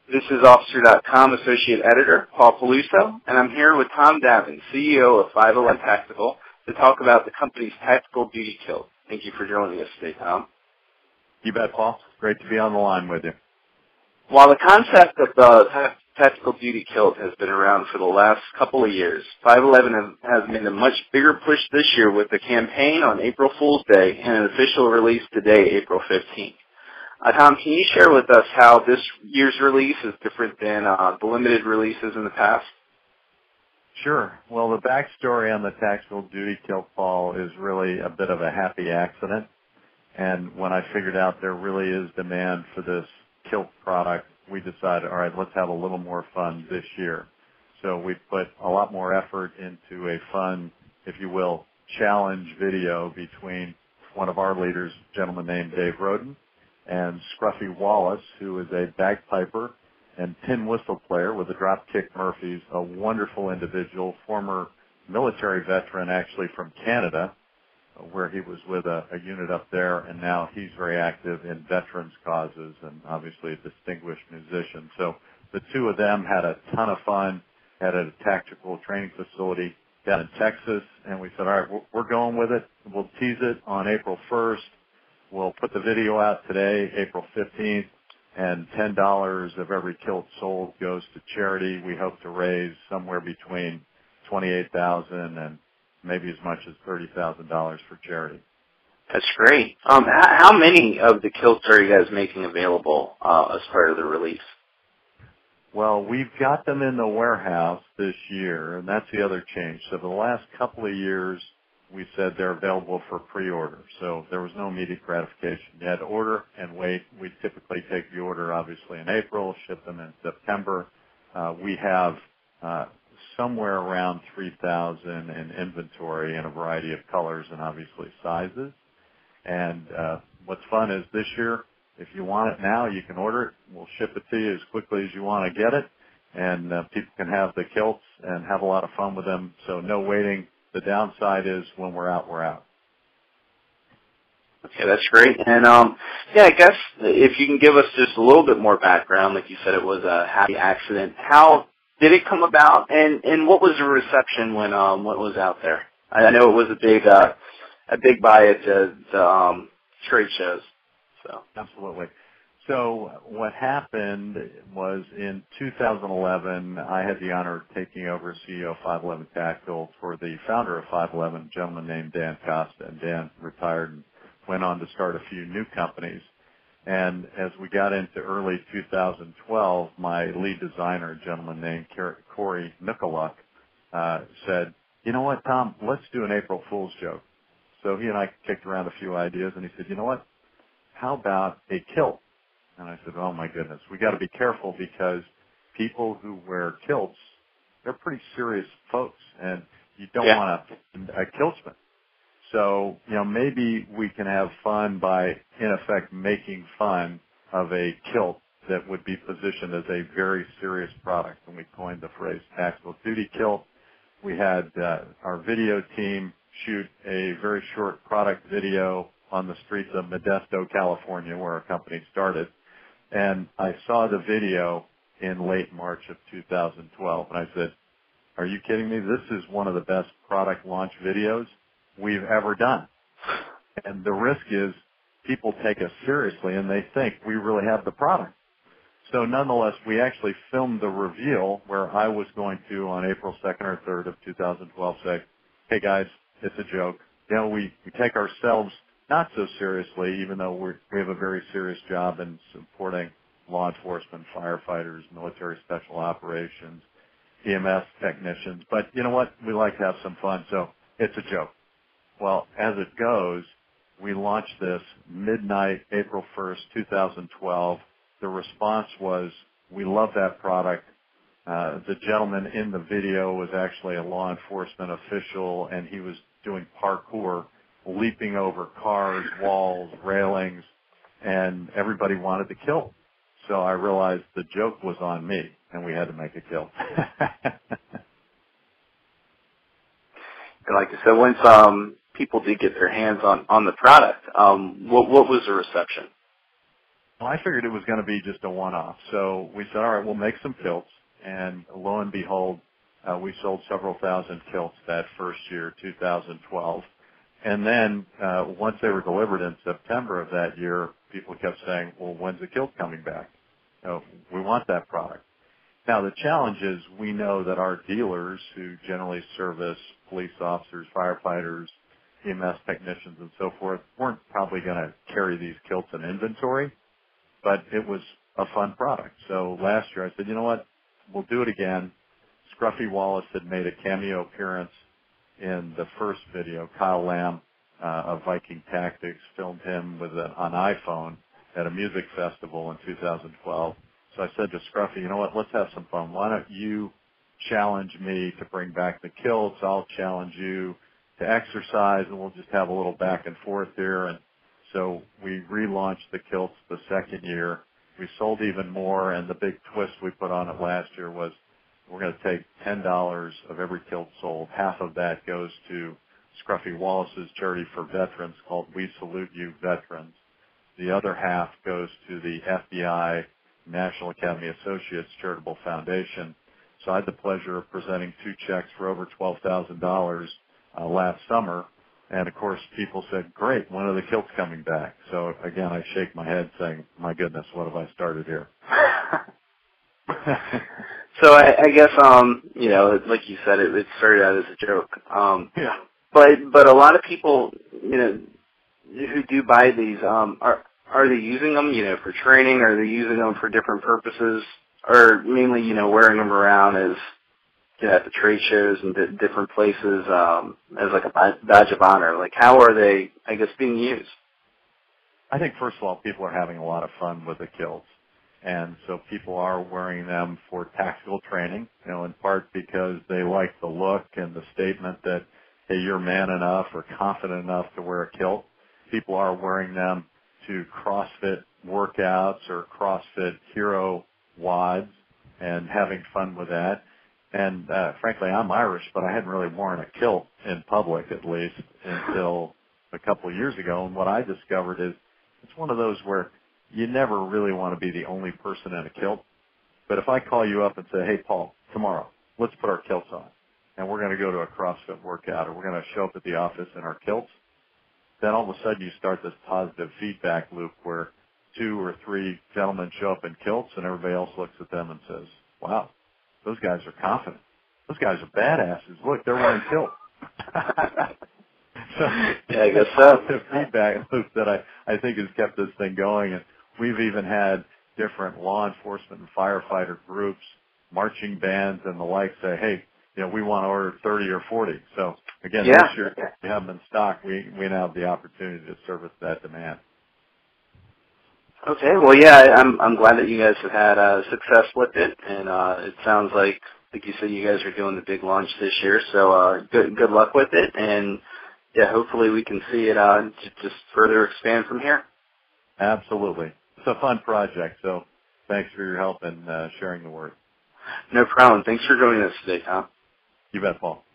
This is Officer.com Associate Editor Paul Peluso, and I'm here with Tom Davin, CEO of 511 Tactical, to talk about the company's tactical duty kilt. Thank you for joining us today, Tom. You bet, Paul. Great to be on the line with you. While the concept of the tactical duty kilt has been around for the last couple of years, 511 has made a much bigger push this year with the campaign on April Fool's Day and an official release today, April 15th. Tom, can you share with us how this year's release is different than the limited releases in the past? Sure. Well, the backstory on the tactical duty kilt, Paul, is really a bit of a happy accident. And when I figured out there really is demand for this kilt product, we decided, all right, let's have a little more fun this year. So we put a lot more effort into a fun, if you will, challenge video between one of our leaders, a gentleman named Dave Roden, and Scruffy Wallace, who is a bagpiper and tin whistle player with the Dropkick Murphys, a wonderful individual, former military veteran actually from Canada, where he was with a unit up there, and now he's very active in veterans causes and obviously a distinguished musician. So the two of them had a ton of fun at a tactical training facility down in Texas, and we said, all right, we're going with it. We'll tease it on April 1st. We'll put the video out today, April 15th, and $10 of every kilt sold goes to charity. We hope to raise somewhere between $28,000 and maybe as much as $30,000 for charity. That's great. How many of the kilts are you guys making available as part of the release? Well, we've got them in the warehouse this year, and that's the other change. So the last couple of years, we said they're available for pre-order. So there was no immediate gratification. You had to order and wait. We typically take the order, obviously, in April, ship them in September. We have somewhere around 3,000 in inventory in a variety of colors and obviously sizes. And what's fun is this year, if you want it now, you can order it. We'll ship it to you as quickly as you want to get it. And people can have the kilts and have a lot of fun with them. So no waiting. The downside is when we're out, we're out. Okay, that's great. And, I guess if you can give us just a little bit more background, like you said, it was a happy accident. How did it come about, and what was the reception when what was out there? I know it was a big buy at the trade shows. So absolutely. So what happened was in 2011, I had the honor of taking over CEO of 511 Tactical for the founder of 511, a gentleman named Dan Costa. And Dan retired and went on to start a few new companies. And as we got into early 2012, my lead designer, a gentleman named Corey Nicoluk, said, you know what, Tom, let's do an April Fool's joke. So he and I kicked around a few ideas, and he said, you know what, how about a kilt? And I said, oh, my goodness, we got to be careful because people who wear kilts, they're pretty serious folks, and you don't want a kiltsman. So, maybe we can have fun by, in effect, making fun of a kilt that would be positioned as a very serious product. And we coined the phrase tactical duty kilt. We had our video team shoot a very short product video on the streets of Modesto, California, where our company started. And I saw the video in late March of 2012, and I said, are you kidding me? This is one of the best product launch videos we've ever done. And the risk is people take us seriously, and they think we really have the product. So nonetheless, we actually filmed the reveal where I was going to, on April 2nd or 3rd of 2012, say, hey, guys, it's a joke. We take ourselves not so seriously, even though we have a very serious job in supporting law enforcement, firefighters, military special operations, EMS technicians. But you know what? We like to have some fun, so it's a joke. Well, as it goes, we launched this midnight, April 1st, 2012. The response was, we love that product. The gentleman in the video was actually a law enforcement official, and he was doing parkour, leaping over cars, walls, railings, and everybody wanted the kilt. So I realized the joke was on me, and we had to make a kilt. Like I said, once people did get their hands on the product, what was the reception? Well, I figured it was going to be just a one-off. So we said, all right, we'll make some kilts. And lo and behold, we sold several thousand kilts that first year, 2012. And then once they were delivered in September of that year, people kept saying, well, when's the kilt coming back? We want that product. Now, the challenge is we know that our dealers who generally service police officers, firefighters, EMS technicians, and so forth weren't probably going to carry these kilts in inventory, but it was a fun product. So last year I said, you know what, we'll do it again. Scruffy Wallace had made a cameo appearance in the first video. Kyle Lamb of Viking Tactics filmed him with an iPhone at a music festival in 2012. So I said to Scruffy, you know what, let's have some fun. Why don't you challenge me to bring back the kilts? I'll challenge you to exercise, and we'll just have a little back and forth here. And so we relaunched the kilts the second year. We sold even more, and the big twist we put on it last year was we're going to take $10 of every kilt sold. Half of that goes to Scruffy Wallace's charity for veterans called We Salute You Veterans. The other half goes to the FBI National Academy Associates Charitable Foundation. So I had the pleasure of presenting 2 checks for over $12,000 last summer. And, of course, people said, great, when are the kilts coming back? So, again, I shake my head saying, my goodness, what have I started here? So I guess, you know, like you said, it started out as a joke. Yeah. But a lot of people, you know, who do buy these, are they using them, you know, for training? Are they using them for different purposes? Or mainly, you know, wearing them around as, you know, at the trade shows and different places as like a badge of honor? Like, how are they, I guess, being used? I think, first of all, people are having a lot of fun with the kilts. And so people are wearing them for tactical training, you know, in part because they like the look and the statement that, hey, you're man enough or confident enough to wear a kilt. People are wearing them to CrossFit workouts or CrossFit hero wads and having fun with that. And frankly, I'm Irish, but I hadn't really worn a kilt in public, at least, until a couple of years ago. And what I discovered is it's one of those where you never really want to be the only person in a kilt. But if I call you up and say, hey, Paul, tomorrow, let's put our kilts on, and we're going to go to a CrossFit workout, or we're going to show up at the office in our kilts, then all of a sudden you start this positive feedback loop where 2 or 3 gentlemen show up in kilts, and everybody else looks at them and says, wow, those guys are confident. Those guys are badasses. Look, they're wearing kilts. So yeah, I guess so. Positive feedback loop that I think has kept this thing going. And we've even had different law enforcement and firefighter groups, marching bands and the like say, hey, you know, we want to order 30 or 40. So again, this year we have them in stock. We now have the opportunity to service that demand. Okay, well, yeah, I'm glad that you guys have had success with it, and it sounds like you said, you guys are doing the big launch this year. So good luck with it, and yeah, hopefully we can see it just further expand from here. Absolutely, it's a fun project. So thanks for your help and sharing the word. No problem. Thanks for joining us today, Tom. You bet, Paul.